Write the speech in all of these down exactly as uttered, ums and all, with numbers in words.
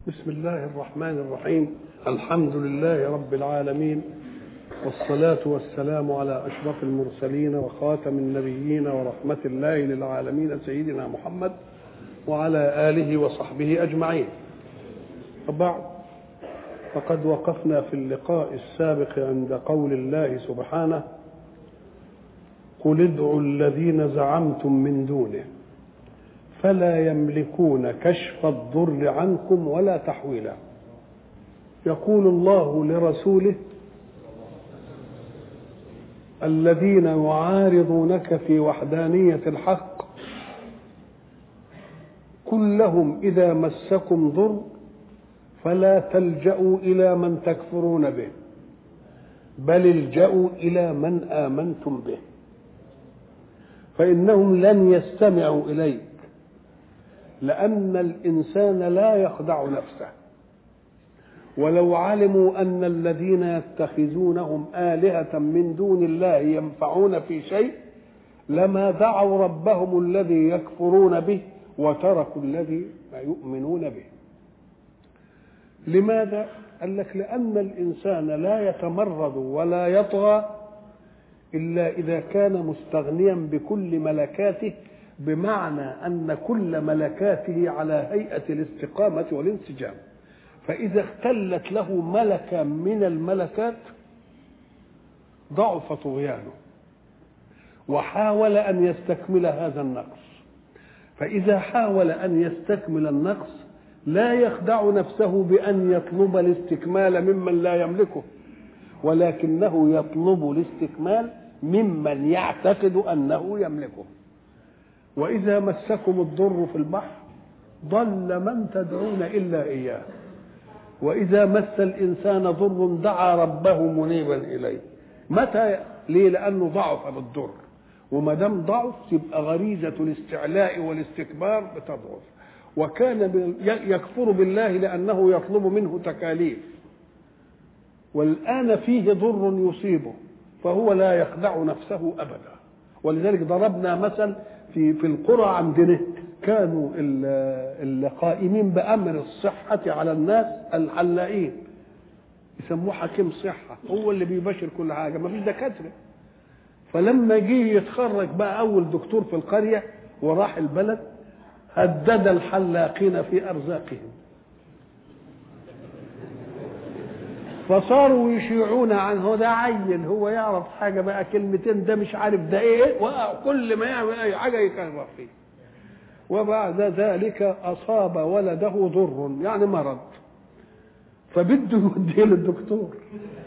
بسم الله الرحمن الرحيم. الحمد لله رب العالمين، والصلاة والسلام على أشرف المرسلين وخاتم النبيين ورحمة الله للعالمين سيدنا محمد وعلى آله وصحبه أجمعين. وبعد، فقد وقفنا في اللقاء السابق عند قول الله سبحانه: قل ادعوا الذين زعمتم من دونه فلا يملكون كشف الضر عنكم ولا تحويلا. يقول الله لرسوله: الذين يعارضونك في وحدانية الحق قل لهم إذا مسكم ضر فلا تلجأوا إلى من تكفرون به بل الجأوا إلى من آمنتم به، فإنهم لن يستمعوا إليك، لأن الإنسان لا يخدع نفسه، ولو علموا أن الذين يتخذونهم آلهة من دون الله ينفعون في شيء لما دعوا ربهم الذي يكفرون به وتركوا الذي يؤمنون به. لماذا؟ قال لك: لأن الإنسان لا يتمرد ولا يطغى إلا إذا كان مستغنيا بكل ملكاته، بمعنى أن كل ملكاته على هيئة الاستقامة والانسجام، فإذا اختلت له ملكة من الملكات ضعف طغيانه وحاول أن يستكمل هذا النقص. فإذا حاول أن يستكمل النقص لا يخدع نفسه بأن يطلب الاستكمال ممن لا يملكه، ولكنه يطلب الاستكمال ممن يعتقد أنه يملكه. وإذا مسكم الضر في البحر ضل من تدعون إلا إياه، وإذا مس الإنسان ضر دعا ربه منيبا إليه. متى؟ ليه؟ لأنه ضعف بالضر، وما دام ضعف تبقى غريزة الاستعلاء والاستكبار بتضعف. وكان يكفر بالله لأنه يطلب منه تكاليف، والآن فيه ضر يصيبه فهو لا يخدع نفسه أبدا. ولذلك ضربنا مثل في في القرى عندنا، كانوا القائمين بأمر الصحة على الناس الحلاقين، يسموه حكيم صحة، هو اللي بيبشر كل حاجة، ما فيش دكاترة. فلما جه يتخرج بقى أول دكتور في القرية وراح البلد، هدد الحلاقين في أرزاقهم، فصاروا يشيعون عنه: ده عين، هو يعرف حاجة بقى كلمتين، ده مش عارف ده ايه، وكل ما يعمل اي حاجة يكرر فيه. وبعد ذلك أصاب ولده ضر، يعني مرض، فبده يوديه للدكتور،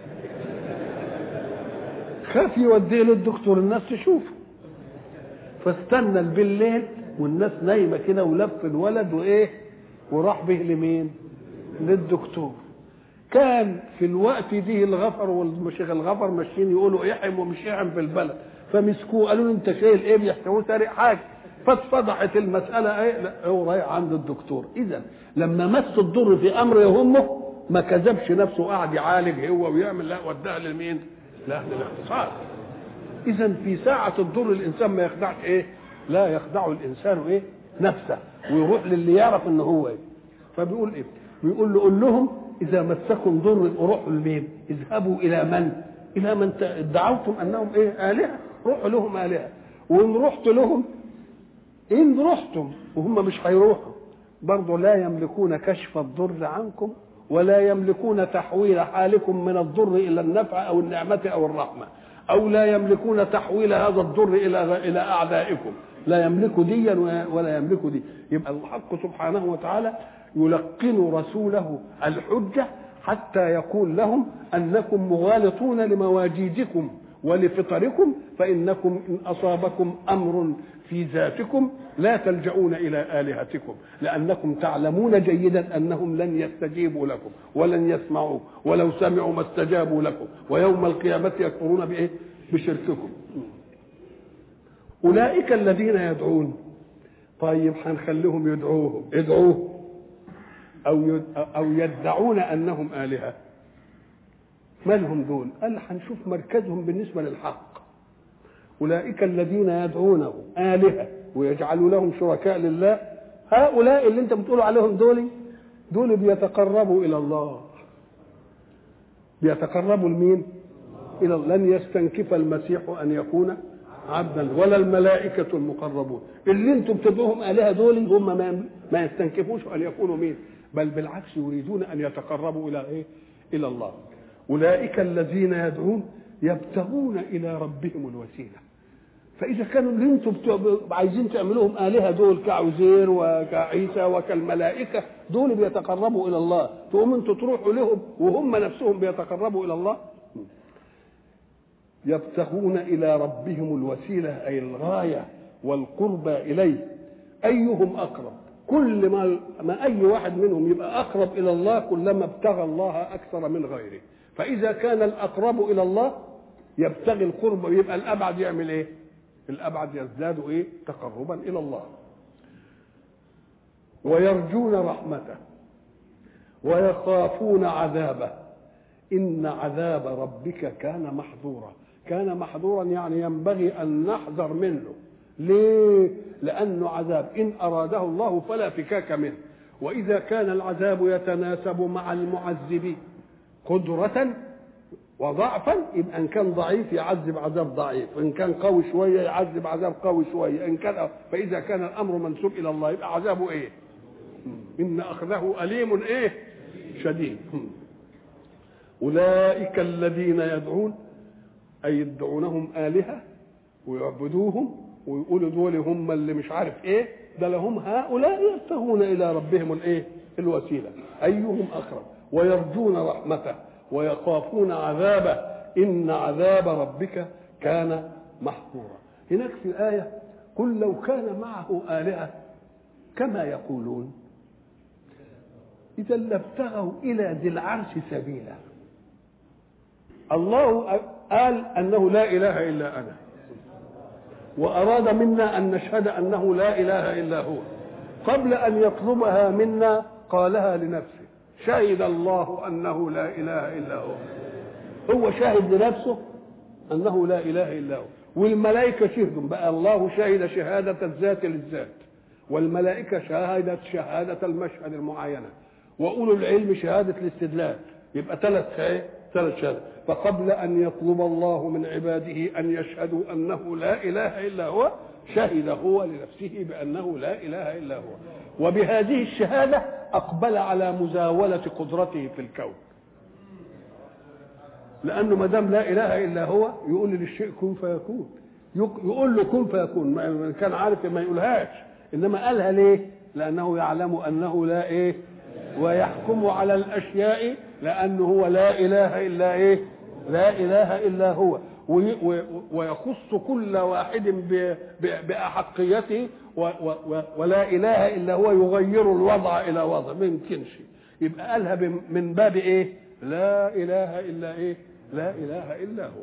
خاف يوديه للدكتور الناس تشوفه، فاستنى بالليل والناس نايمة كده ولف الولد وايه وراح به لمين؟ للدكتور. كان في الوقت دي الغفر والمشيخ الغفر ماشيين يقولوا يحم ومش يحم في البلد، فمسكوه قالوا له: انت شايل ايه؟ بيحتوه سارق حاجه. فاتفضحت المساله، ايه؟ لا، هو رايح عند الدكتور. اذا لما مس الضر في امر يهمه ما كذبش نفسه، قاعد يعالج هو ويعمل، لا، وداها لمين؟ لاهل الاختصاص. اذا في ساعه الضر الانسان ما يخدعش ايه؟ لا يخدع الانسان ايه؟ نفسه، ويروح للي يعرف ان هو ايه. فبيقول ايه؟ بيقول له: قول لهم إذا مسكم ضر روحوا لمين؟ اذهبوا إلى من؟ إلى من ادعوتم أنهم إيه؟ آلهة، روحوا لهم آلهة. وإن رحت لهم، إن رحتم وهم مش هيروحوا برضه، لا يملكون كشف الضر عنكم ولا يملكون تحويل حالكم من الضر إلى النفع أو النعمة أو الرحمة، أو لا يملكون تحويل هذا الضر إلى إلى أعدائكم، لا يملكوا ديا ولا يملكوا دي. يبقى الحق سبحانه وتعالى يلقن رسوله الحجة حتى يقول لهم أنكم مغالطون لمواجيدكم ولفطركم، فإنكم إن أصابكم أمر في ذاتكم لا تلجؤون إلى آلهتكم، لأنكم تعلمون جيدا أنهم لن يستجيبوا لكم ولن يسمعوا، ولو سمعوا ما استجابوا لكم، ويوم القيامة يكفرون بإيه؟ بشرككم. أولئك الذين يدعون. طيب هنخليهم يدعوهم، ادعوه أو أو يدعون أنهم آلهة. ما لهم دول؟ قال هنشوف مركزهم بالنسبة للحق. أولئك الذين يدعونه آلهة ويجعلوا لهم شركاء لله، هؤلاء اللي انت بتقولوا عليهم دول دول بيتقربوا الى الله، بيتقربوا لمين؟ الى الله. لن يستنكف المسيح ان يكون عبدا ولا الملائكه المقربون. اللي انتم بتدعوهم الهه دول هم ما يستنكفوش ان يكونوا مين، بل بالعكس يريدون ان يتقربوا الى ايه؟ الى الله. اولئك الذين يدعون يبتغون الى ربهم الوسيله. فاذا كانوا اللي انتم عايزين تعملوهم الهه دول كعزير وكعيسى وكالملائكه دول بيتقربوا الى الله، تقوم انتم تروحوا لهم وهم نفسهم بيتقربوا الى الله؟ يبتغون الى ربهم الوسيله اي الغايه والقربى اليه ايهم اقرب. كل ما ما اي واحد منهم يبقى اقرب الى الله كلما ابتغى الله اكثر من غيره. فاذا كان الاقرب الى الله يبتغي القرب، يبقى الابعد يعمل ايه؟ الابعد يزداد ايه؟ تقربا الى الله. ويرجون رحمته ويخافون عذابه ان عذاب ربك كان محظورا. كان محظورا يعني ينبغي ان نحذر منه. ليه؟ لانه عذاب ان اراده الله فلا فكاك منه، واذا كان العذاب يتناسب مع المعذب قدرة وضعفا يبقى ان كان ضعيف يعذب عذاب ضعيف، وان كان قوي شويه يعذب عذاب قوي شويه، ان كان فاذا كان الامر منسوب الى الله يبقى عذابه ايه؟ ان اخذه اليم ايه؟ شديد. اولئك الذين يدعون اي يدعونهم الهه ويعبدوهم ويقولوا دول هم اللي مش عارف ايه، ده لهم هؤلاء يبتغون الى ربهم الايه؟ الوسيله ايهم اقرب، ويرجون رحمته ويخافون عذابه ان عذاب ربك كان محظورا. هناك في الايه قل لو كان معه الهه كما يقولون اذا لابتغوا الى ذي العرش سبيلا. الله قال انه لا اله الا انا، واراد منا ان نشهد انه لا اله الا هو. قبل ان يطلبها منا قالها لنفسه، شهد الله انه لا اله الا هو. هو شاهد لنفسه انه لا اله الا هو، والملائكه شهدوا بقى. الله شهد شهاده الذات للذات، والملائكه شهدت شهاده المشهد المعاينه، واولو العلم شهاده الاستدلال. يبقى ثلاث ايه؟ ثلاث شهادات. فقبل ان يطلب الله من عباده ان يشهدوا انه لا اله الا هو شهد هو لنفسه بانه لا اله الا هو، وبهذه الشهاده اقبل على مزاوله قدرته في الكون. لانه ما دام لا اله الا هو يقول للشيء كن فيكون، يقول له كن فيكون. ما كان عارف ما يقولهاش، انما قالها ليه؟ لانه يعلم انه لا ايه، ويحكم على الاشياء لانه هو لا اله الا ايه؟ لا اله الا هو. ويخص كل واحد باحقيته، ولا اله الا هو يغير الوضع الى وضع ما يمكنش. يبقى قالها من باب ايه؟ لا اله الا ايه؟ لا اله الا هو.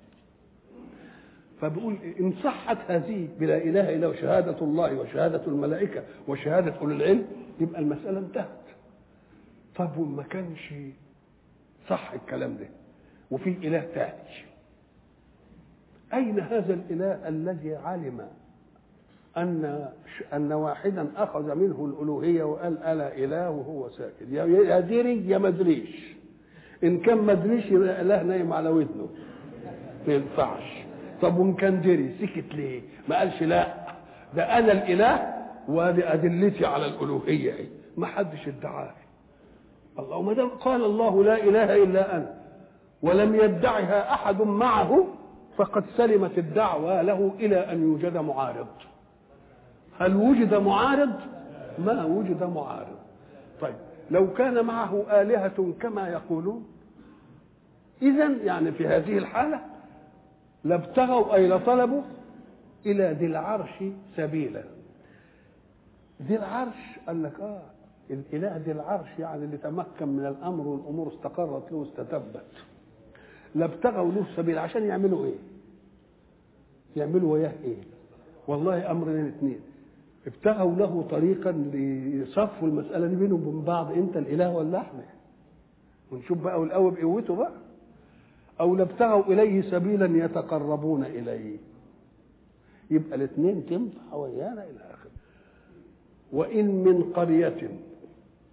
فبقول ان صحت هذه بلا اله الا هو شهاده الله وشهاده الملائكه وشهاده اولي العلم يبقى المساله انتهت. طب وما كانش صح الكلام ده وفي اله ثاني، اين هذا الاله الذي علم ان ان واحدا اخذ منه الالوهيه وقال الا اله وهو ساكت؟ يا دري يا ما ادريش. ان كان ما ادريش يبقى اله نايم على ودنه ما ينفعش. طب وان كان دري سكت ليه؟ ما قالش لا ده انا الاله وادي ادلتي على الالوهيه ايه؟ ما حدش ادعاها. الله ما دام قال الله لا اله الا انا ولم يدعها احد معه فقد سلمت الدعوه له الى ان يوجد معارض. هل وجد معارض؟ ما وجد معارض. طيب لو كان معه آلهة كما يقولون إذن يعني في هذه الحالة لابتغوا أي لطلبوا إلى ذي العرش سبيلا. ذي العرش قال لك آه الإله ذي العرش يعني اللي تمكن من الأمر والأمور استقرت له واستتبت. لابتغوا له سبيل عشان يعملوا إيه؟ يعملوا وياه إيه؟ والله أمرين اثنين. ابتغوا له طريقا ليصفوا المسألة دي بينهم وبين بعض، أنت الإله ولا إحنا؟ ونشوف بقى والقوي بقوته بقى. أو لابتغوا إليه سبيلا يتقربون إليه. يبقى الاثنين تنفع ويانا إلى آخره. وإن من قرية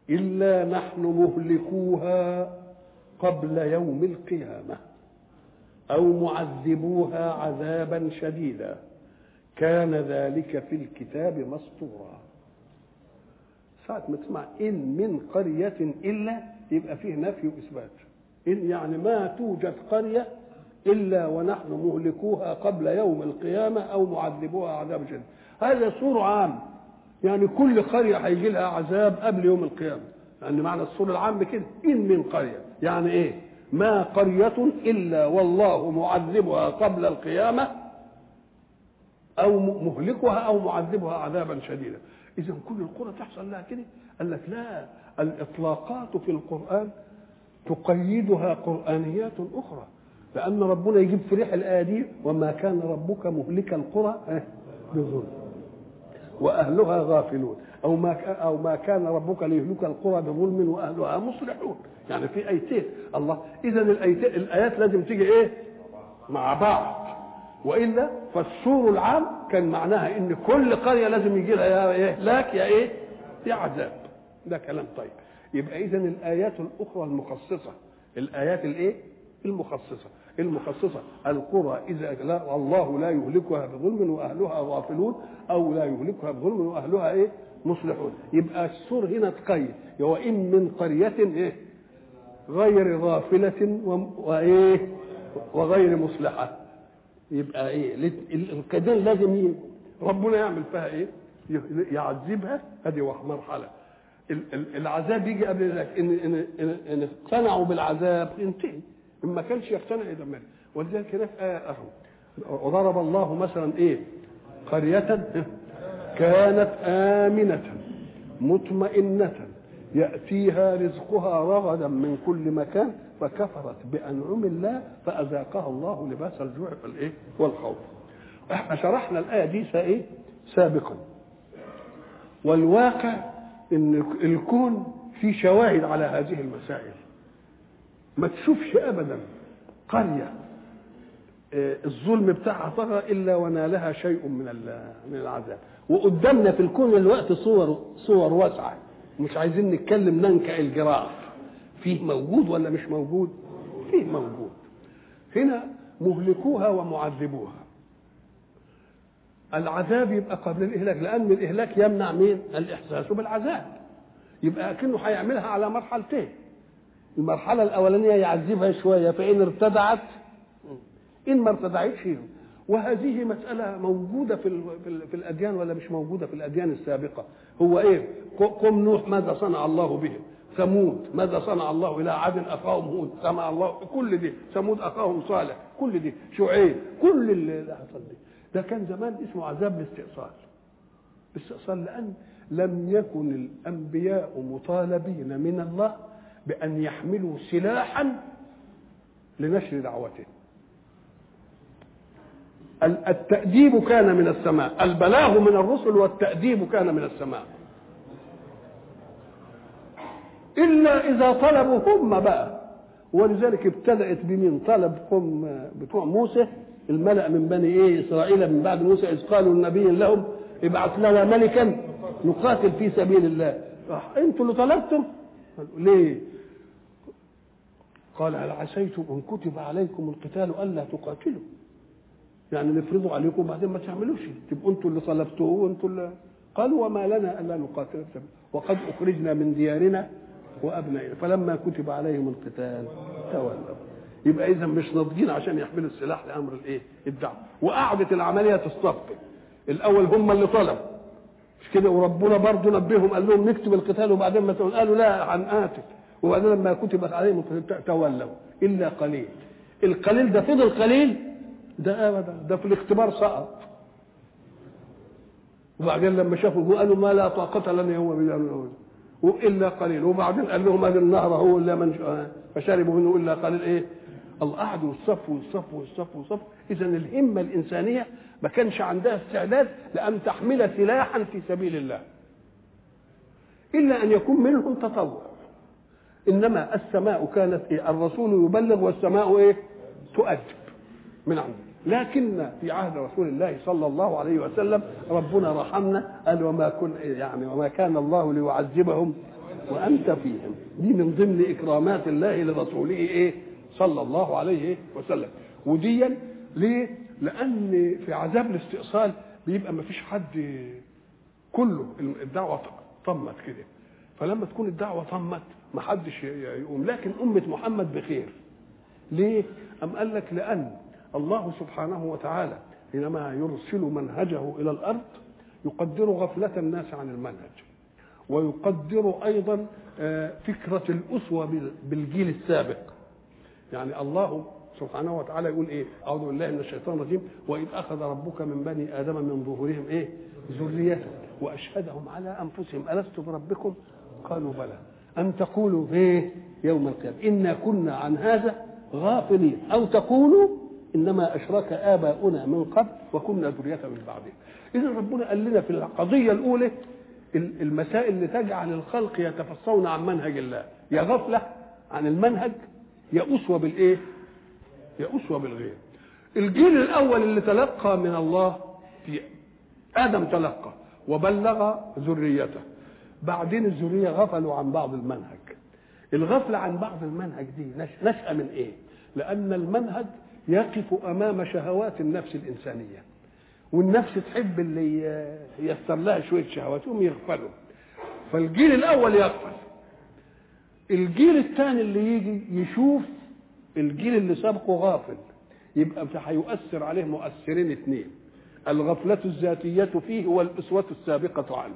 إلا نحن مهلكوها قبل يوم القيامة أو معذبوها عذابا شديدا كان ذلك في الكتاب مسطورا. ساعة ما تسمع إن من قرية إلا يبقى فيه نفي وإثبات. إن يعني ما توجد قرية إلا ونحن مهلكوها قبل يوم القيامة أو معذبوها عذاب شديد. هذا سور عام، يعني كل قرية هيجي لها عذاب قبل يوم القيامة، يعني معنى السور العام كده إن من قرية، يعني إيه؟ ما قرية إلا والله معذبها قبل القيامة أو مهلكها أو معذبها عذابا شديدا. إذا كل القرى تحصل لها كده؟ قال لك لا، الإطلاقات في القرآن تقيدها قرآنيات أخرى، لأن ربنا يجيب في ريح الآية دي وما كان ربك مهلك القرى بظلم وأهلها غافلون، أو ما أو ما كان ربك ليهلك القرى بظلم وأهلها مصلحون. يعني في آيتين الله. إذا الآيتين الآيات لازم تيجي إيه؟ مع بعض، وإلا فالسور العام كان معناها إن كل قرية لازم يجي لها يا إيه؟ لاك يا إيه؟ يا عذاب. ده كلام طيب. يبقى إذا الآيات الأخرى المخصصة، الآيات الإيه؟ المخصصة المخصصة القرى إذا لا الله لا يهلكها بظلم وأهلها غافلون، أو لا يهلكها بظلم وأهلها إيه؟ مصلحون. يبقى السور هنا تقيد، وإن من قرية إيه؟ غير غافلة وإيه؟ وغير مصلحة. يبقى إيه؟ القدين لازم ربنا يعمل فيها إيه؟ يعذبها. هذه مرحلة. العذاب يجي قبل ذلك. إن إن إن اقتنعوا بالعذاب انتهي، إن ما كانش يقتنع يدمر. ولذلك هناك آية أهو وضرب الله مثلا إيه؟ قرية كانت آمنة مطمئنة يأتيها رزقها رغدا من كل مكان فكفرت بأنعم الله فأذاقها الله لباس الجوع والإيه؟ والخوف. احنا شرحنا الآية دي إيه؟ سابقا. والواقع إن الكون فيه شواهد على هذه المسائل. ما تشوفش أبدا قرية الظلم بتاعها طغى إلا ونالها شيء من من العذاب. وقدامنا في الكون الوقت صور صور واسعة، مش عايزين نتكلم ننكع الجراف. فيه موجود ولا مش موجود؟ فيه موجود. هنا مهلكوها ومعذبوها. العذاب يبقى قبل الإهلاك، لأن الإهلاك يمنع مين؟ الإحساس بالعذاب. يبقى كأنه هيعملها على مرحلتين. المرحلة الأولانية يعذبها شوية، فإن ارتدعت إن ما ارتدعتش. وهذه مسألة موجودة في في الأديان ولا مش موجودة في الأديان السابقة. هو إيه؟ قوم نوح ماذا صنع الله بهم؟ ثمود ماذا صنع الله؟ إلى عاد أخاهم هود صنع الله كل دي. ثمود أخاهم صالح كل دي. شعيب كل اللي حصل دي. ده كان زمان اسمه عذاب الاستئصال. الاستئصال لأن لم يكن الأنبياء مطالبين من الله بأن يحملوا سلاحا لنشر دعوته. التأديب كان من السماء، البلاغ من الرسل والتأديب كان من السماء، إلا إذا طلبوا هم بقى. ولذلك ابتدأت بمن طلب قوم بتوع موسى الملأ من بني إيه إسرائيل من بعد موسى إذ قالوا النبي لهم ابعث لنا ملكا نقاتل في سبيل الله. أنتوا اللي طلبتم ليه؟ قال هل عسيتم إن كتب عليكم القتال ألا تقاتلوا، يعني نفرضوا عليكم بعدين ما تعملوش، تبقوا انتوا اللي طلبتوه وانتوا اللي. قالوا وما لنا الا نقاتل وقد اخرجنا من ديارنا وابنائنا فلما كتب عليهم القتال تولوا. يبقى اذا مش ناضجين عشان يحملوا السلاح لامر الايه؟ الدعوه. وقعدت العمليه تصطف. الاول هم اللي طلبوا مش كده، وربنا برضه نبههم قال لهم نكتب القتال وبعدين ما قالوا لا هنقاتل، وبعدين لما كتبت عليهم تولوا الا قليل. القليل ده فضل قليل ده ابدا، ده في الاختبار سقط. وبعدين لما شافوا قالوا ما لا طاقه لنا هو بالله والا قليل. وبعدين قال لهم هذا النهر هو الا من فشربوا منه الا قليل. ايه الله قعدوا الصف والصف والصف والصف. اذا الهمه الانسانيه ما كانش عندها استعداد لان تحمل سلاحا في سبيل الله الا ان يكون منهم تطوع. انما السماء كانت إيه؟ الرسول يبلغ والسماء ايه؟ تؤدب من عنده. لكن في عهد رسول الله صلى الله عليه وسلم ربنا رحمنا قال وما كن يعني وما كان الله ليعذبهم وأنت فيهم. دي من ضمن إكرامات الله لرسوله إيه صلى الله عليه وسلم. وديا ليه؟ لأن في عذاب الاستئصال بيبقى ما فيش حد، كله الدعوة طمت كده، فلما تكون الدعوة طمت ما حدش يقوم. لكن أمة محمد بخير. ليه؟ أم قال لك لأن الله سبحانه وتعالى حينما يرسل منهجه إلى الأرض يقدر غفلة الناس عن المنهج، ويقدر أيضا فكرة الأسوة بالجيل السابق. يعني الله سبحانه وتعالى يقول ايه؟ اعوذ بالله من الشيطان الرجيم، واذ اخذ ربك من بني ادم من ظهورهم ايه؟ ذريتهم واشهدهم على انفسهم الست بربكم؟ قالوا بلى. ان تقولوا ايه يوم القيامه انا كنا عن هذا غافلين، او تقولوا انما اشرك اباؤنا من قبل وكنا ذريه من بعدهم. اذا ربنا قال لنا في القضيه الاولى المسائل اللي تجعل الخلق يتفصون عن منهج الله، يا غفله عن المنهج يا اسوه بالايه؟ يا أسوة بالغير. الجيل الأول اللي تلقى من الله في آدم تلقى وبلغ ذريته، بعدين الذرية غفلوا عن بعض المنهج. الغفلة عن بعض المنهج دي نشأة من إيه؟ لأن المنهج يقف أمام شهوات النفس الإنسانية، والنفس تحب اللي ييسر لها شوية شهوات هم يغفلوا، فالجيل الأول يغفل. الجيل الثاني اللي يجي يشوف الجيل اللي سبقه غافل، يبقى هيؤثر عليه مؤثرين اثنين، الغفلة الذاتية فيه والأسوة السابقة عنه.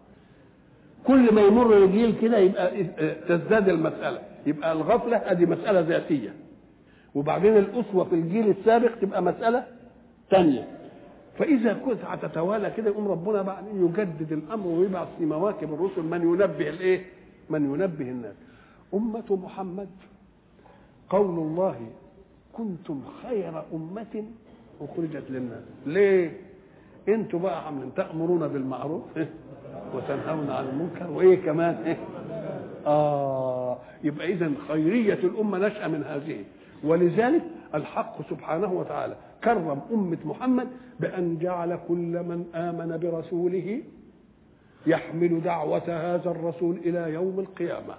كل ما يمر الجيل كده يبقى تزداد المسألة، يبقى الغفلة ادي مسألة ذاتية، وبعدين الأسوة في الجيل السابق تبقى مسألة ثانية. فإذا كنت هتتوالى كده يقوم ربنا بعد يجدد الأمر ويبعث في مواكب الرسل من ينبه الإيه؟ من ينبه الناس. أمة محمد قول الله كنتم خير أمة أخرجت للناس. ليه؟ انتوا بقى عاملين تأمرون بالمعروف وتنهون عن المنكر وايه كمان ايه؟ اه يبقى اذا خيرية الأمة نشأة من هذه. ولذلك الحق سبحانه وتعالى كرم أمة محمد بأن جعل كل من آمن برسوله يحمل دعوة هذا الرسول إلى يوم القيامة.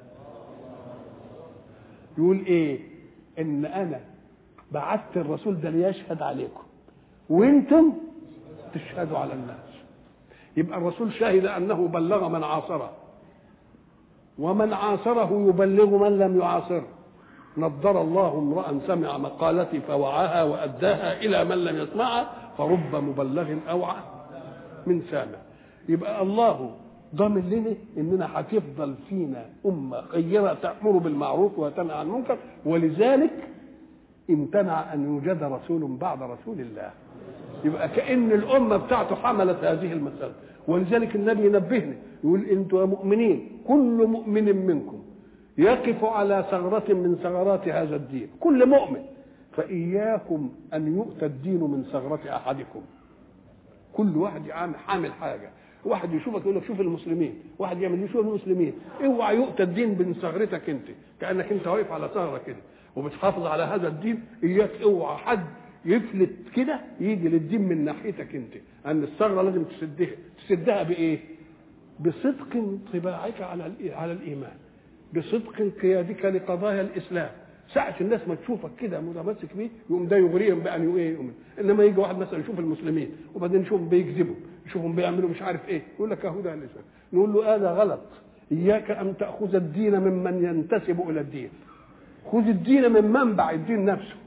يقول ايه؟ ان انا بعثت الرسول ده ليشهد عليكم وانتم تشهدوا على الناس. يبقى الرسول شهد انه بلغ من عاصره، ومن عاصره يبلغ من لم يعاصره. نضر الله امرأ سمع مقالتي فوعاها وأداها إلى من لم يسمعها فرب مبلغ أوعى من سامع. يبقى الله ضامن لنا اننا هتفضل فينا امه خيره تأمر بالمعروف وتنهى عن المنكر، ولذلك امتنع ان يوجد رسول بعد رسول الله. يبقى كأن الامه بتاعته حملت هذه المساله. ولذلك النبي ينبهنا يقول انتم يا مؤمنين كل مؤمن منكم يقف على ثغرة من ثغرات هذا الدين، كل مؤمن، فإياكم أن يؤتى الدين من ثغرة أحدكم. كل واحد يعمل حامل حاجة، واحد يشوفك يقول لك شوف المسلمين، واحد يعمل يشوف المسلمين، اوعى يؤتى الدين من ثغرتك انت، كأنك انت واقف على ثغرة كده وبتحافظ على هذا الدين. إياك اوعى حد يفلت كده يجي للدين من ناحيتك انت، أن الثغرة لازم تسدها. تسدها بإيه؟ بصدق انطباعك على على الإيمان، بصدق قيادك لقضايا الإسلام. ساعة الناس ما تشوفك كده متمسك بيه يقوم ده يغريهم بأن ايه يؤمن. انما يجي واحد مثلا يشوف المسلمين وبعدين يشوفهم بيكذبوا، يشوفهم بيعملوا مش عارف ايه، يقول لك اهو ده الاسلام. نقول له هذا غلط. اياك ان تاخذ الدين ممن ينتسب الى الدين، خذ الدين من منبع الدين نفسه.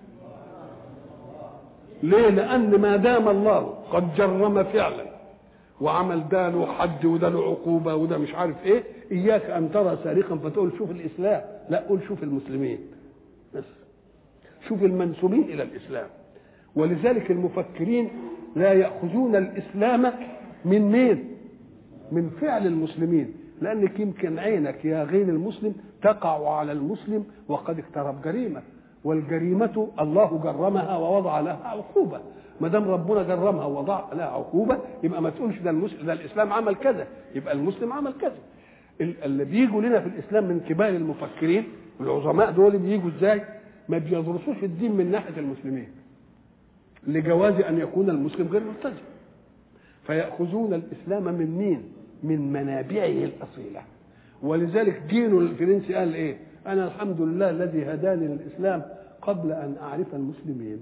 ليه؟ لان ما دام الله قد جرم فعلا وعمل ده له حد وده له عقوبه وده مش عارف ايه، اياك ان ترى سارقا فتقول شوف الاسلام، لا قول شوف المسلمين بس، شوف المنسوبين الى الاسلام. ولذلك المفكرين لا ياخذون الاسلام من مين؟ من فعل المسلمين، لانك يمكن عينك يا غير المسلم تقع على المسلم وقد اقترب جريمه، والجريمه الله جرمها ووضع لها عقوبه. ما دام ربنا جرمها ووضع لها عقوبه يبقى ما تقولش ده المسلم ده الاسلام عمل كذا، يبقى المسلم عمل كذا. اللي بيجوا لنا في الاسلام من كبار المفكرين والعظماء دول بيجوا ازاي؟ ما بيدرسوش الدين من ناحيه المسلمين لجواز ان يكون المسلم غير ملتزم، فياخذون الاسلام من مين؟ من منابعه الاصيله. ولذلك دينه الفرنسي قال ايه؟ انا الحمد لله الذي هداني للاسلام قبل ان اعرف المسلمين.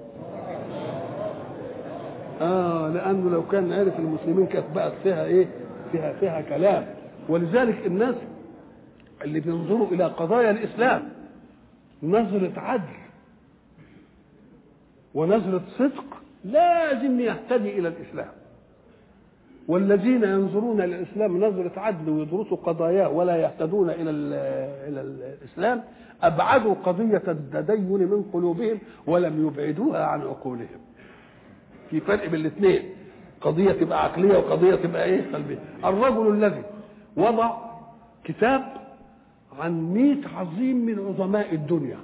اه لانه لو كان عرف المسلمين كانت بقت فيها ايه؟ فيها فيها كلام. ولذلك الناس اللي بينظروا الى قضايا الاسلام نظرة عدل ونظرة صدق لازم يهتدي الى الاسلام. والذين ينظرون الى الاسلام نظرة عدل ويدرسوا قضاياه ولا يهتدون الى الى الاسلام ابعدوا قضية التدين من قلوبهم ولم يبعدوها عن عقولهم. في فرق بين الاثنين، قضية تبقى عقلية وقضية تبقى ايه؟ قلبية. الرجل الذي وضع كتاب عن مئة عظيم من عظماء الدنيا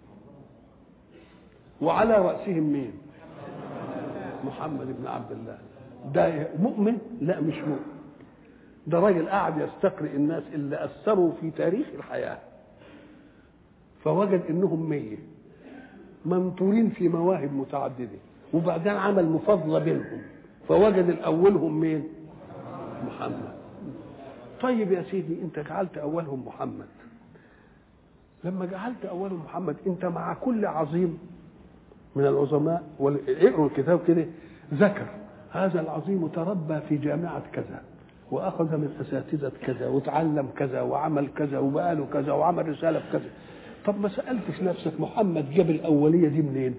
وعلى رأسهم مين؟ محمد بن عبد الله. ده مؤمن؟ لا مش مؤمن. ده راجل قاعد يستقرئ الناس اللي أثروا في تاريخ الحياة فوجد انهم مية منطورين في مواهب متعددة وبعدين عمل مفاضلة بينهم فوجد الأولهم مين؟ محمد. طيب يا سيدي انت جعلت أولهم محمد، لما جعلت أولهم محمد انت مع كل عظيم من العظماء اقروا الكتاب كده ذكر هذا العظيم تربى في جامعة كذا وأخذ من أساتذة كذا وتعلم كذا وعمل كذا وبقى له كذا وعمل رسالة في كذا. طب ما سألتش نفسك محمد جاب الأولية دي منين؟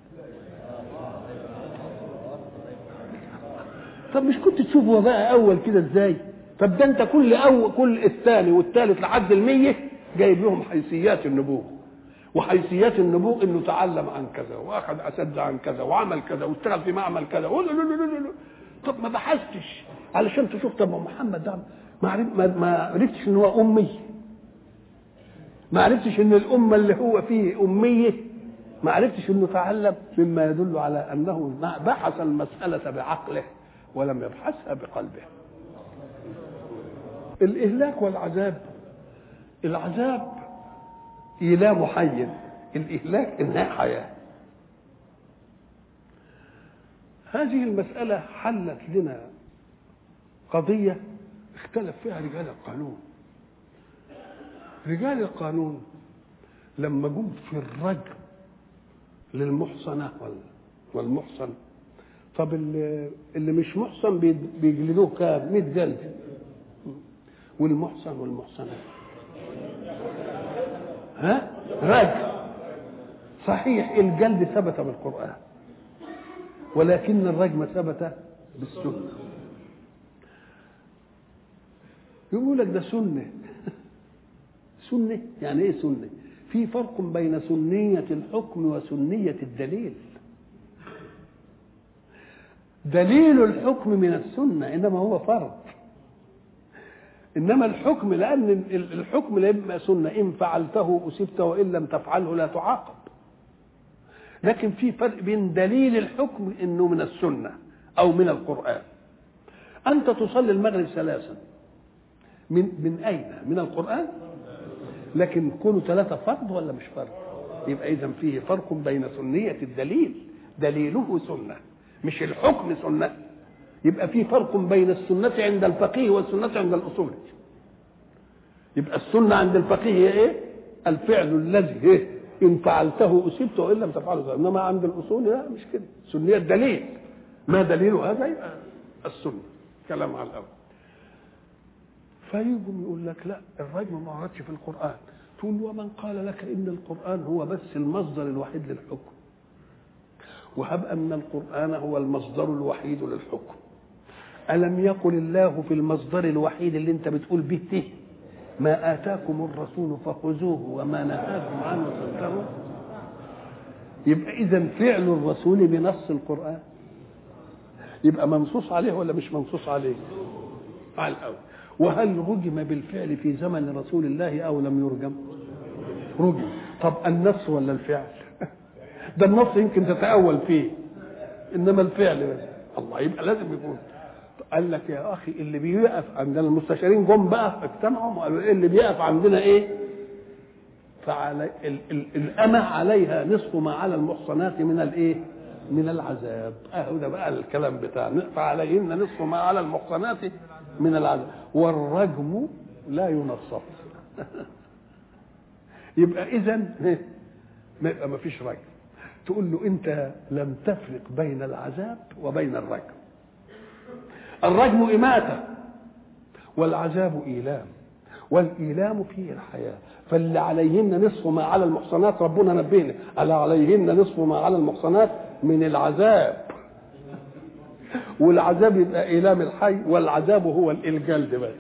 طب مش كنت تشوفه بقى أول كده إزاي؟ طب ده أنت كل أول كل الثاني والثالث لحد المية جايب لهم حيثيات النبوة، وحيثيات النبوة انه تعلم عن كذا واخذ اساتذه عن كذا وعمل كذا واشتغل في معمل كذا. طب ما بحثتش علشان تشوف طب محمد ده ما ما عرفتش ان هو امي؟ ما عرفتش ان الامه اللي هو فيه اميه؟ ما عرفتش انه تعلم؟ مما يدل على انه بحث المساله بعقله ولم يبحثها بقلبه. الاهلاك والعذاب، العذاب إله محير، الإهلاك إنهاء حياة. هذه المسألة حلت لنا قضية اختلف فيها رجال القانون. رجال القانون لما جم في الرجم للمحصنة والمحصن، طب اللي مش محصن بيجلدوه كام؟ مئة جلد، والمحصن والمحصنة ها رجم. صحيح الجلد ثبت بالقرآن ولكن الرجم ثبت بالسنة. يقول لك ده سنة. سنة يعني ايه سنة؟ في فرق بين سنية الحكم وسنية الدليل. دليل الحكم من السنة انما هو فرض، انما الحكم لان الحكم لا يبقى سنه، ان فعلته اصبت وان لم تفعله لا تعاقب. لكن في فرق بين دليل الحكم انه من السنه او من القران. انت تصلي المغرب ثلاثا من من اين؟ من القران. لكن كونوا ثلاثه فرض ولا مش فرض؟ يبقى اذا فيه فرق بين سنيه الدليل، دليله سنه مش الحكم سنه. يبقى في فرق بين السنة عند الفقيه والسنة عند الأصولي. يبقى السنة عند الفقيه هي إيه؟ الفعل الذي إيه؟ إن فعلته أصبت وإن لم تفعله. إنما عند الأصول لا مش كده، سنية الدليل. ما دليل هذا؟ يبقى السنة. كلام على الأول. فيجوا يقول لك لا الرجم ما وردش في القرآن. تقول ومن قال لك إن القرآن هو بس المصدر الوحيد للحكم؟ وهب أن القرآن هو المصدر الوحيد للحكم. ألم يقل الله في المصدر الوحيد اللي انت بتقول به فيه ما آتاكم الرسول فخذوه وما نهاكم عنه فانتهوا؟ يبقى إذن فعل الرسول بنص القرآن يبقى منصوص عليه ولا مش منصوص عليه؟ على الأول. وهل رجم بالفعل في زمن رسول الله أو لم يرجم؟ رجم. طب النص ولا الفعل؟ ده النص يمكن تتأول فيه إنما الفعل بس. الله، يبقى لازم يكون. قال لك يا اخي اللي بيقف عندنا المستشارين جم بقى اجتمعوا وقالوا ايه اللي بيقف عندنا ايه؟ فعلى الامه عليها نصف ما على المحصنات من الايه؟ من العذاب. اهو ده بقى الكلام بتاعنا، فعليهن نصف ما على المحصنات من العذاب والرجم لا ينصف. يبقى إذن ما يبقى ما فيش رجم. تقول له أنت لم تفرق بين العذاب وبين الرجم. الرجم إماتة والعذاب إيلام، والإيلام فيه الحياة. فاللي عليهن نصف ما على المحصنات، ربنا نبهنا ألا عليهن نصف ما على المحصنات من العذاب، والعذاب يبقى إيلام الحي، والعذاب هو الجلد بس،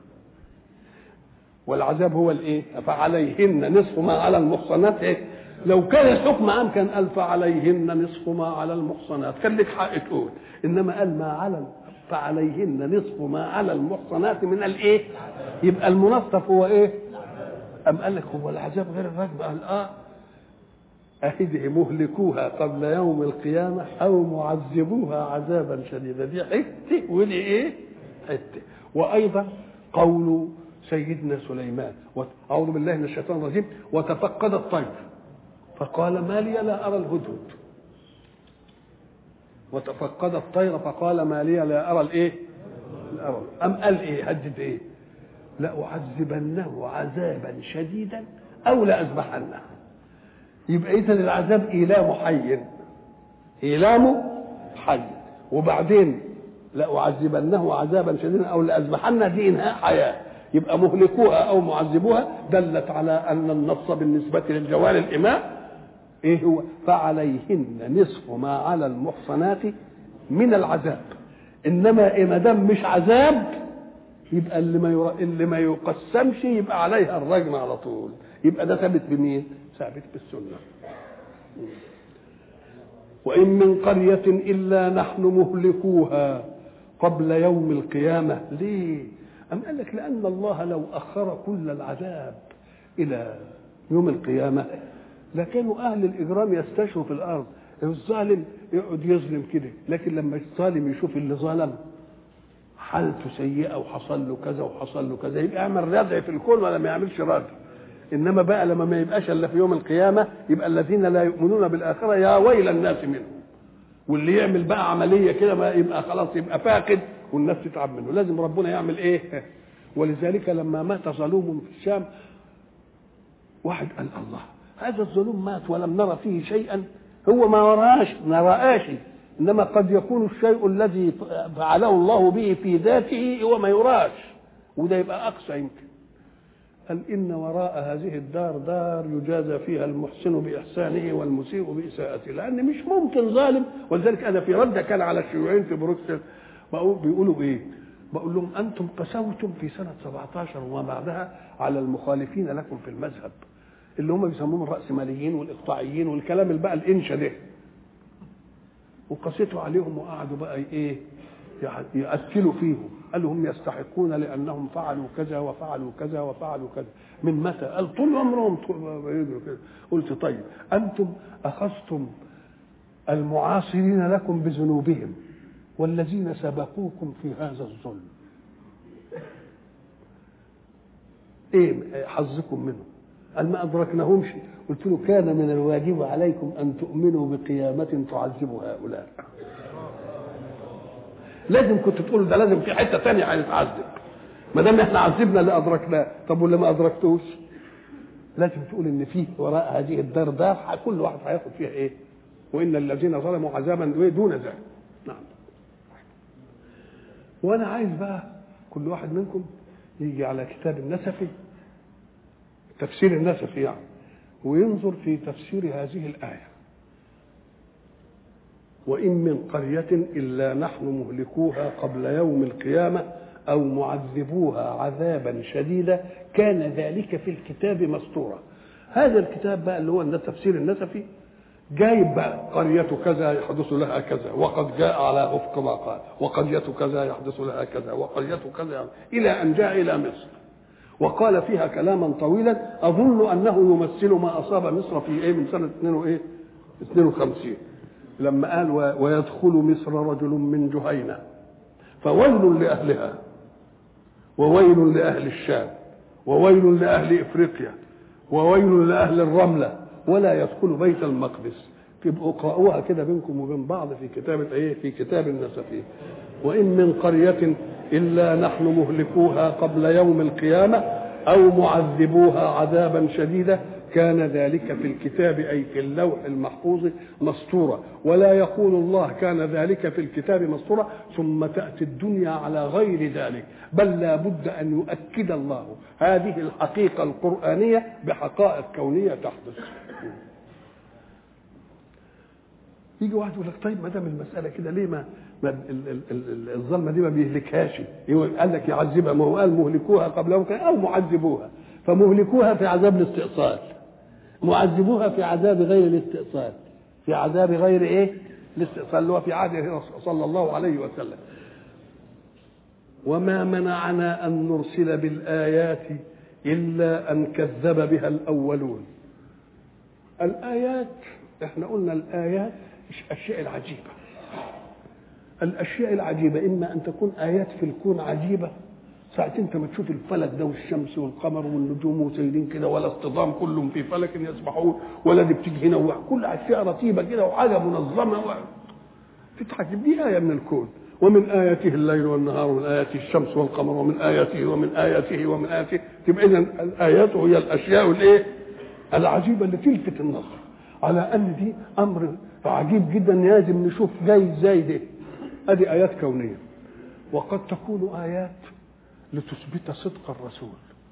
والعذاب هو الايه؟ فعليهن نصف ما على المحصنات. ايه لو كان الحكم عام كان قال فعليهن نصف ما على المحصنات، كان لك حق تقول، انما قال ما على فعليهن نصف ما على المحصنات من الايه؟ يبقى المنصف هو ايه؟ ام قال لك هو العذاب غير الرجم؟ قال اه أهدي مهلكوها قبل يوم القيامة أو معذبوها عذابا شديدا. دي حتة ودي إيه؟ حتة. وأيضا قول سيدنا سليمان أعوذ بالله من الشيطان الرجيم وتفقد الطير فقال ما لي لا أرى الهدهد. وتفقد الطير فقال ما لي لا أرى الإيه؟ الأرى. أم قال إيه؟ هدد إيه؟ لأعذبنه عذابا شديدا أو لأذبحنه. يبقى إذا العذاب إيلام حي، إيلام حي، وبعدين لأعذبنه عذابا شديدا أو لأذبحنه دي إنهاء حياة. يبقى مهلكوها أو معذبوها دلت على أن النص بالنسبة للجوار الإماء إيه هو؟ فعليهن نصف ما على المحصنات من العذاب. إنما ما دام مش عذاب يبقى اللي ما ير... اللي ما يقسمش يبقى عليها الرجم على طول. يبقى ده ثابت بمين؟ ثابت بالسنة. وإن من قرية إلا نحن مهلكوها قبل يوم القيامة. ليه؟ أم قال لك لأن الله لو أخر كل العذاب إلى يوم القيامة لكانوا أهل الإجرام يستشروا في الأرض. الظالم يقعد يظلم كده، لكن لما الظالم يشوف اللي ظلم حالته سيئة وحصل له كذا وحصل له كذا يبقى يعمل ردع في الكون ولا ما يعملش ردع. انما بقى لما ما يبقاش الا في يوم القيامه يبقى الذين لا يؤمنون بالاخره يا ويل الناس منهم. واللي يعمل بقى عمليه كده ما يبقى خلاص يبقى فاقد والناس تتعب منه. لازم ربنا يعمل ايه؟ ولذلك لما مات ظلوم في الشام واحد قال الله هذا الظلوم مات ولم نرى فيه شيئا. هو ما وراش ما رآش، انما قد يكون الشيء الذي فعله الله به في ذاته هو ما يراش، وده يبقى اقصى يمكن. قال إن وراء هذه الدار دار يجازى فيها المحسن بإحسانه والمسيء بإساءته، لأن مش ممكن ظالم. ولذلك أنا في رد كان على الشيوعيين في بروكسل بيقولوا إيه؟ بقول لهم أنتم قسوتم في سنة سبعة عشر وما بعدها على المخالفين لكم في المذهب اللي هم بيسموهم الرأسماليين والإقطاعيين والكلام اللي بقى الإنشا ده، وقسيتوا عليهم وقعدوا بقى إيه؟ يأكلوا فيهم. قالوا هم يستحقون لأنهم فعلوا كذا وفعلوا كذا وفعلوا كذا. من متى؟ قال طول عمرهم كده. قلت طيب أنتم أخذتم المعاصرين لكم بذنوبهم والذين سبقوكم في هذا الظلم إيه حظكم منهم؟ قال ما أدركناهمش. قلت له كان من الواجب عليكم أن تؤمنوا بقيامة تعذب هؤلاء. لازم كنت تقول ده لازم في حته ثانيه هنتعذب ما دام احنا عذبنا اللي ادركناه. طب واللي ما ادركتوش لازم تقول ان فيه وراء هذه الدار دار كل واحد هياخد فيها ايه، وان الذين ظلموا عذابا دون ذلك. نعم. وانا عايز بقى كل واحد منكم يجي على كتاب النسفي تفسير النسفي يعني وينظر في تفسير هذه الايه وإن من قرية إلا نحن مهلكوها قبل يوم القيامة أو معذبوها عذابا شديدا كان ذلك في الكتاب مسطورا. هذا الكتاب بقى اللي هو التفسير النسفي جايب بقى قرية كذا يحدث لها كذا وقد جاء على وفق ما قال، وقرية كذا يحدث لها كذا، وقرية كذا، إلى أن جاء إلى مصر وقال فيها كلاما طويلا أظن أنه يمثل ما أصاب مصر في إيه من سنة اثنين وخمسين لما قال ويدخل مصر رجل من جهينة فويل لأهلها وويل لأهل الشام وويل لأهل إفريقيا وويل لأهل الرملة ولا يدخل بيت المقدس. تبقوا اقرأوها كده بينكم وبين بعض في كتاب ايه في كتاب النسفي. وإن من قرية إلا نحن مهلكوها قبل يوم القيامة أو معذبوها عذابا شديدا كان ذلك في الكتاب أي في اللوح المحفوظ مسطورا. ولا يقول الله كان ذلك في الكتاب مسطورا ثم تأتي الدنيا على غير ذلك، بل لا بد أن يؤكد الله هذه الحقيقة القرآنية بحقائق كونية تحدث. يجي واحد يقول لك طيب ما دام المسألة كده ليه ما الظلمة دي ما بيهلكهاش؟ قال لك يعذبها، ما هو قال مهلكوها قبل يوم أو معذبوها، فمهلكوها في عذاب الاستئصال، معذبوها في عذاب غير الاستئصال، في عذاب غير ايه الاستئصال اللي هو في عهده صلى الله عليه وسلم. وما منعنا أن نرسل بالآيات إلا أن كذب بها الأولون. الآيات احنا قلنا الآيات الأشياء العجيبة، الأشياء العجيبة إما أن تكون آيات في الكون عجيبة، ساعة انت ما تشوف الفلك ده والشمس والقمر والنجوم وسيلين كده، ولا اصطدام كلهم في فلك يسبحون، ولا دي بتيجي هنا، كل أشياء رتيبة كده وحاجة منظمة تتعجب. دي آية من الكون. ومن آياته الليل والنهار، ومن آياته الشمس والقمر، ومن آياته ومن آياته ومن آياته. تبقى إذن الآيات هي الأشياء الإيه العجيبة اللي تلفت النظر على أن دي أمر عجيب جدا لازم نشوف جاي ازاي ده. ادي آيات كونية. وقد تكون آيات لتثبت صدق الرسول،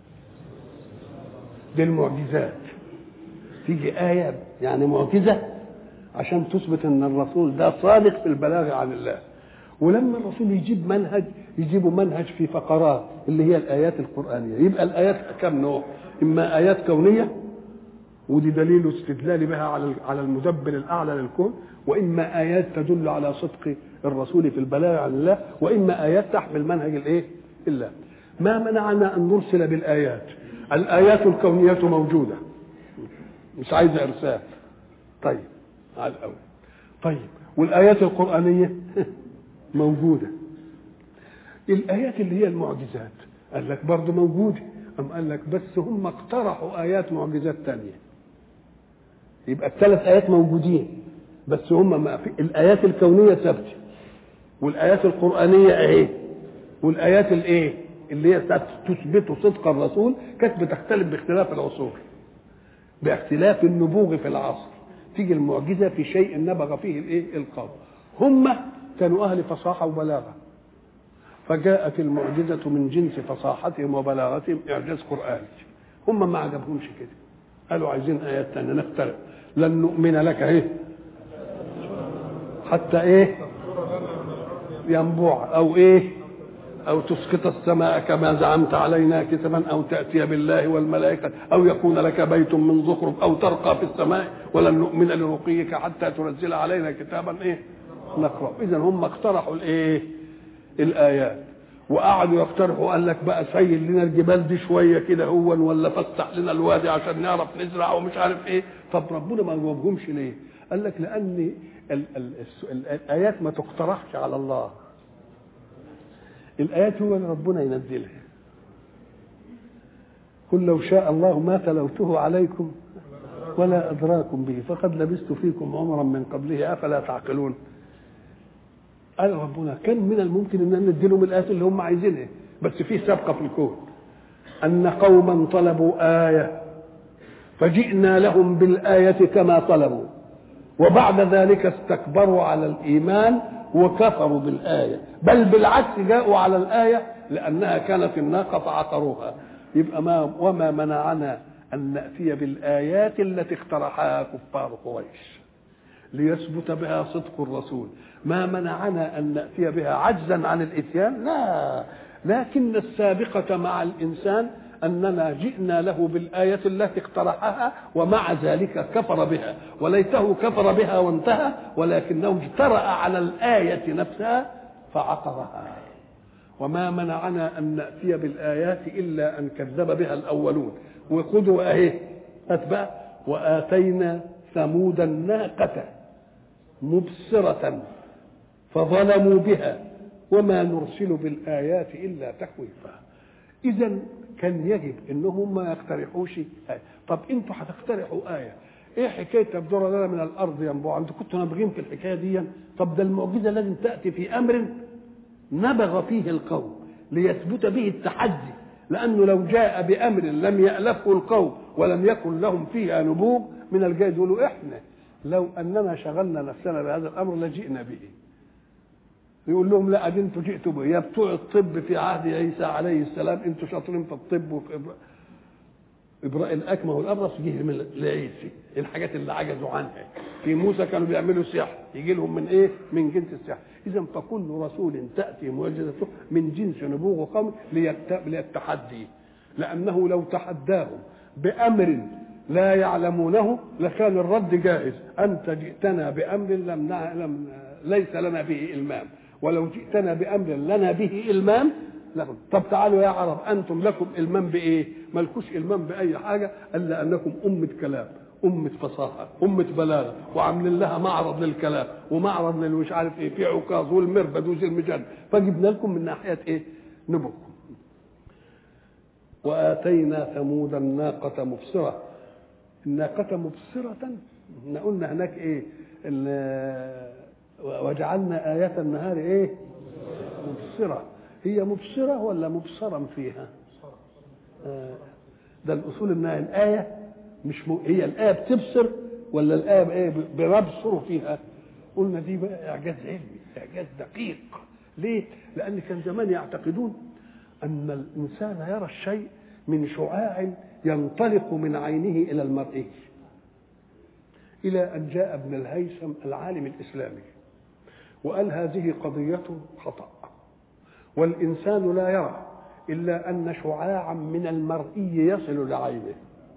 دي المعجزات. تيجي آية يعني معجزة عشان تثبت ان الرسول ده صادق في البلاغ عن الله. ولما الرسول يجيب منهج يجيبه منهج في فقرات اللي هي الآيات القرآنية. يبقى الآيات كم نوع؟ إما آيات كونية ودي دليل استدلال بها على على المدبر الأعلى للكون، وإما آيات تدل على صدق الرسول في البلاغ عن الله، وإما آيات تحمل منهج الإيه؟ الله. ما منعنا أن نرسل بالآيات. الآيات الكونية موجودة مش عايزة إرسال. طيب على الأول. طيب والآيات القرآنية موجودة. الآيات اللي هي المعجزات قال لك برضه موجودة، أم قال لك بس هم اقترحوا آيات معجزات تانية. يبقى الثلاث آيات موجودين بس هم ما في. الآيات الكونية ثابتة، والآيات القرآنية أهي، والآيات الإيه اللي هي تثبت صدق الرسول كانت بتختلف باختلاف العصور، باختلاف النبوغ في العصر. تيجي المعجزة في شيء نبغ فيه الإيه القوم. هم كانوا أهل فصاحة وبلاغة، فجاءت المعجزة من جنس فصاحتهم وبلاغتهم إعجاز قرآني. هم ما عجبهمش كده، قالوا عايزين آيات تانية نختلف. لن نؤمن لك إيه حتى إيه ينبوع أو إيه أو تسقط السماء كما زعمت علينا كتبا أو تأتي بالله والملائكة أو يكون لك بيت من زخرف أو ترقى في السماء ولن نؤمن لرقيك حتى تنزل علينا كتابا إيه نقرأ. إذن هم اقترحوا الإيه الآيات وقعدوا يقترحوا. قال لك بقى سيل لنا الجبال دي شويه كده هو، ولا فتح لنا الوادي عشان نعرف نزرع ومش عارف ايه. طب ربنا ما جاوبهمش ليه؟ قال لك لان ال ال ال الايات ما تقترحش على الله. الايات هو اللي ربنا ينزلها. قل لو شاء الله ما تلوته عليكم ولا ادراكم به فقد لبثت فيكم عمرا من قبله افلا تعقلون. قال ربنا كان من الممكن ان نديلهم الايات اللي هم عايزينها، بس في سابقه في الكون ان قوما طلبوا ايه فجئنا لهم بالايه كما طلبوا، وبعد ذلك استكبروا على الايمان وكفروا بالايه، بل بالعكس جاءوا على الايه لانها كانت الناقه فعقروها. يبقى ما وما منعنا ان ناتي بالايات التي اقترحها كفار قريش ليثبت بها صدق الرسول. ما منعنا أن نأتي بها عجزا عن الإتيان، لا، لكن السابقة مع الإنسان أننا جئنا له بالآية التي اقترحها ومع ذلك كفر بها، وليته كفر بها وانتهى، ولكنه اجترأ على الآية نفسها فعقرها. وما منعنا أن نأتي بالآيات إلا أن كذب بها الأولون. وخذوا أهي أتبع وآتينا ثمود الناقة مبصرة فظلموا بها وما نرسل بالآيات إلا تخويفا. إذن كان يجب إنهم ما يقترحوش آية. طب أنتوا هتقترحوا آية، إيه حكاية تبدر لنا من الأرض ينبوع؟ أنتوا كنتوا نابغين في الحكاية دي؟ طب ده المعجزة لازم تأتي في أمر نبغ فيه القوم ليثبت به التحدي، لأنه لو جاء بأمر لم يألفه القوم ولم يكن لهم فيها نبوغ من الجاي يقولوا إحنا لو أننا شغلنا نفسنا بهذا الأمر لجئنا به. يقول لهم لا، أدي انتوا جئتوا به، يا بتوع الطب في عهد عيسى عليه السلام انتوا شاطرين في الطب وفي إبراء الأكمه والأبرص، جه من لعيسى الحاجات اللي عجزوا عنها. في موسى كانوا بيعملوا سحر، يجي لهم من إيه؟ من جنس السحر. إذا فكل رسول تأتي معجزته من جنس نبوغ قوم للتحدي، لأنه لو تحداهم بأمر لا يعلمونه لكان الرد جائز. أنت جئتنا بأمر لم, لم ليس لنا به إلمام، ولو جئتنا بأمر لنا به إلمام لهم. طب تعالوا يا عرب، أنتم لكم إلمام بإيه؟ ملكوش إلمام بأي حاجة إلا أنكم أمة كلام، أمة فصاحة، أمة بلاغة، وعاملين لها معرض للكلام ومعرض للمش عارف إيه، في عكاظ والمربد وزي المجان، فجبنا لكم من ناحية إيه؟ نبوكم. وآتينا ثمود الناقة مبصرة. الناقة مبصرة، احنا قلنا هناك إيه؟ وجعلنا آية النهار إيه؟ مبصرة. هي مبصرة ولا مبصرا فيها؟ آه ده الأصول إنها الآية مش م... هي الآية بتبصر ولا الآية إيه بنبصر فيها؟ قلنا دي بقى إعجاز علمي، إعجاز دقيق. ليه؟ لأن كان زمان يعتقدون أن الإنسان يرى الشيء من شعاع ينطلق من عينه إلى المرئي، إلى أن جاء ابن الهيثم العالم الإسلامي وقال هذه قضية خطأ، والإنسان لا يرى إلا أن شعاعا من المرئي يصل لعينه،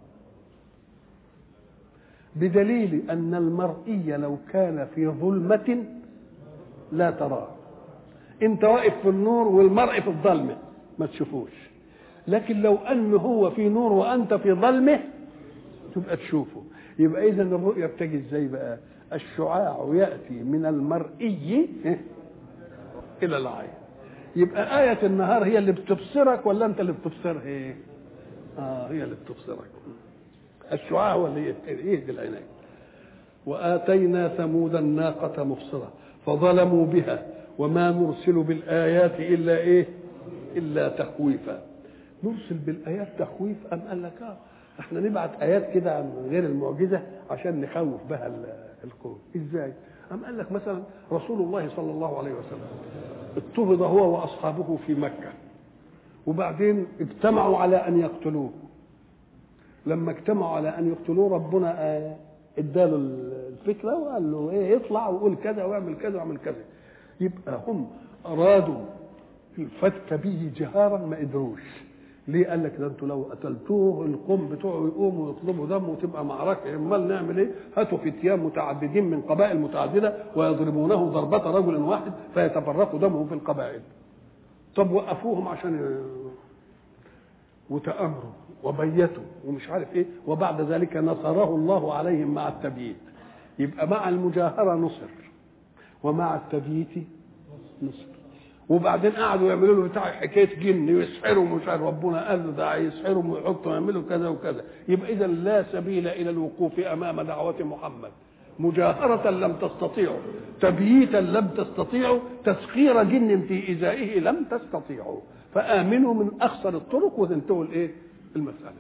بدليل أن المرئي لو كان في ظلمة لا تراه. أنت واقف في النور والمرء في الظلمة ما تشوفوش، لكن لو أنه هو في نور وأنت في ظلمة تبقى تشوفه. يبقى إذن الرؤية بتجي إزاي بقى؟ الشعاع يأتي من المرئي إلى العين. يبقى آية النهار هي اللي بتبصرك ولا أنت اللي بتبصرها؟ إيه؟ آه هي اللي بتبصرك. الشعاع هو اللي يهدي العينين. وآتينا ثمود الناقة مبصرة فظلموا بها وما نرسل بالآيات إلا إيه؟ إلا تخويفا. نرسل بالآيات تخويف أم قال لك آه احنا نبعت آيات كده عن غير المعجزة عشان نخوف بها القوم. إزاي؟ أم قال لك مثلا رسول الله صلى الله عليه وسلم اضطهد هو وأصحابه في مكة، وبعدين اجتمعوا على أن يقتلوه. لما اجتمعوا على أن يقتلوه ربنا اداله الفكرة وقال له ايه يطلع ويقول كذا ويعمل كذا ويعمل كذا. يبقى هم أرادوا الفتك به جهارا ما قدروش. ليه؟ قال لك ده انتوا لو قتلتوه القوم بتوعه يقوموا يطلبوا دم وتبقى معركه، امال نعمل ايه؟ هاتوا فتيان متعددين من قبائل متعدده ويضربونه ضربه رجل واحد فيتفرق دمه في القبائل. طب وقفوهم عشان ي... وتامروا وبيتوا ومش عارف ايه، وبعد ذلك نصره الله عليهم مع التبييت. يبقى مع المجاهره نصر ومع التبييت نصر. وبعدين قعدوا يعملوا له بتاع حكايه جن ويسحروا مش عارف، ربنا قال له ده يسحروا ويحطوا ويعملوا كذا وكذا. يبقى اذا لا سبيل الى الوقوف امام دعوه محمد. مجاهره لم تستطيعوا، تبييتا لم تستطيعوا، تسخير جن في ايذائه لم تستطيعوا، فامنوا من اخسر الطرق وتنتهوا الايه؟ المساله.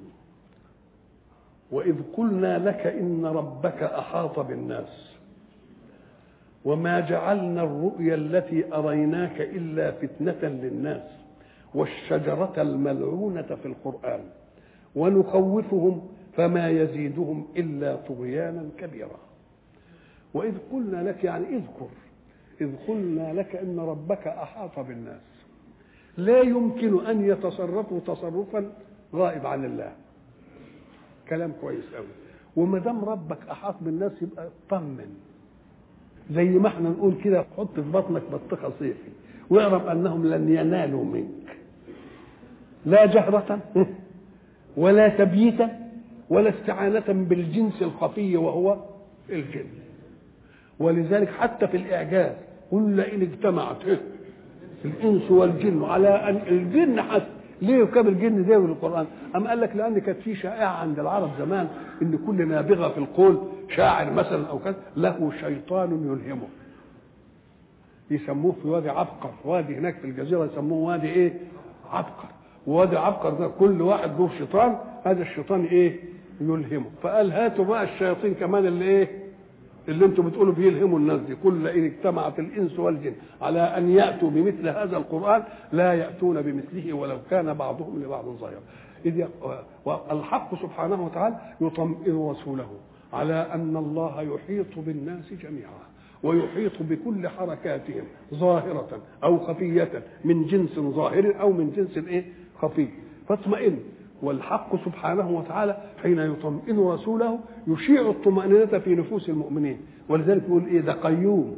واذ قلنا لك ان ربك احاط بالناس وما جعلنا الرؤيا التي أريناك إلا فتنة للناس والشجرة الملعونة في القرآن ونخوفهم فما يزيدهم إلا طغيانا كبيرا. وإذ قلنا لك يعني اذكر إذ قلنا لك إن ربك أحاط بالناس، لا يمكن أن يتصرفوا تصرفا غائب عن الله. كلام كويس قوي. وما دام ربك أحاط بالناس يبقى اطمن، زي ما احنا نقول كده حط في بطنك بطيخه صيفي واعرف انهم لن ينالوا منك لا جهرة ولا تبييتا ولا استعانة بالجنس الخفي وهو الجن. ولذلك حتى في الإعجاز قل لئن اجتمعت الإنس والجن على أن الجن حتى ليه كاب الجن ده القرآن؟ أم قال لك لأن كانت في شائعة عند العرب زمان إن كل نابغة في القول شاعر مثلا أو كذا له شيطان يلهمه. يسموه في وادي عبقر، وادي هناك في الجزيره يسموه وادي ايه؟ عبقر. ووادي عبقر ده كل واحد له شيطان، هذا الشيطان ايه؟ يلهمه. فقال هاتوا بقى الشياطين كمان اللي ايه؟ اللي انتم بتقولوا بيلهموا الناس دي. كل ان اجتمعت الانس والجن على ان ياتوا بمثل هذا القران لا ياتون بمثله ولو كان بعضهم لبعض ظهيرا. اذ الحق سبحانه وتعالى يطمئن رسوله على ان الله يحيط بالناس جميعا ويحيط بكل حركاتهم ظاهرة أو خفية من جنس ظاهر أو من جنس إيه؟ خفي. فاطمئن. والحق سبحانه وتعالى حين يطمئن رسوله يشيع الطمأنينة في نفوس المؤمنين. ولذلك يقول إيه؟ ده قيوم.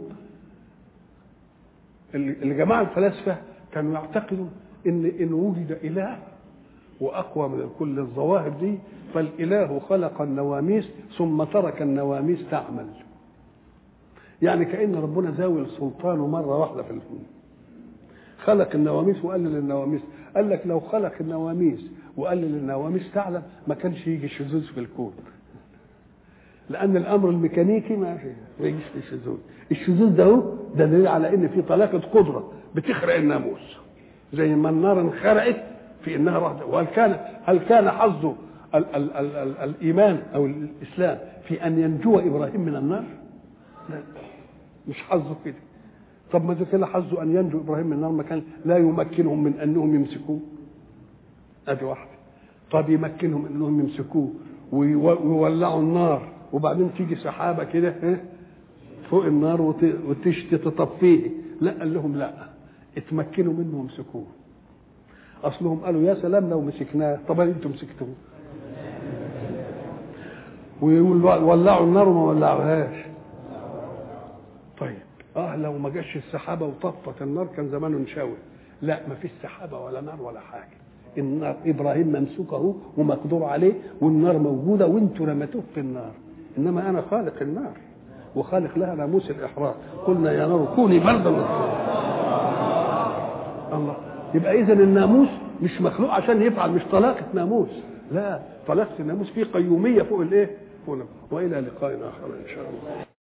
الجماعة الفلاسفة كانوا يعتقدوا إن إن وجد إله وأقوى من كل الظواهر دي، فالإله خلق النواميس ثم ترك النواميس تعمل. يعني كأن ربنا زاول سلطانه مرة واحدة في الكون. خلق النواميس وقلل النواميس. قال لك لو خلق النواميس وقلل النواميس تعلم ما كانش يجي شذوذ في الكون. لأن الأمر الميكانيكي ما يجيش في شذوذ. الشذوذ ده هو ده دليل على إن في طلاقة قدرة بتخرق الناموس. زي ما النار انخرقت في إنها واحدة. وهل كان هل كان حظه ال ال ال ال الإيمان أو الإسلام في أن ينجو إبراهيم من النار؟ لا، مش حظه كده. طب ما كان حظه ان ينجو ابراهيم من النار، ما كان لا يمكنهم من انهم يمسكوه. ادي واحده. طب يمكنهم انهم يمسكوه ويولعوا النار وبعدين تيجي سحابه كده فوق النار وتشتي تطفيه. لا، قال لهم لا، اتمكنوا منه وامسكوه. اصلهم قالوا يا سلام لو مسكناه. طب انتم مسكتوه ويولعوا النار وما ولعوهاش. طيب اه لو ما جاش السحابه وطفت النار كان زمانه انشاوي. لا، ما فيش سحابه ولا نار ولا حاجه. النار ابراهيم ممسوك اهو ومقدور عليه والنار موجوده وانتوا رميتوه في النار. انما انا خالق النار وخالق لها ناموس الاحراق. قلنا يا نار كوني بردا الله. يبقى اذا الناموس مش مخلوق عشان يفعل، مش طلاقه ناموس. لا، طلاقه الناموس فيه قيوميه فوق الايه؟ فوق. والى لقاء اخر ان شاء الله.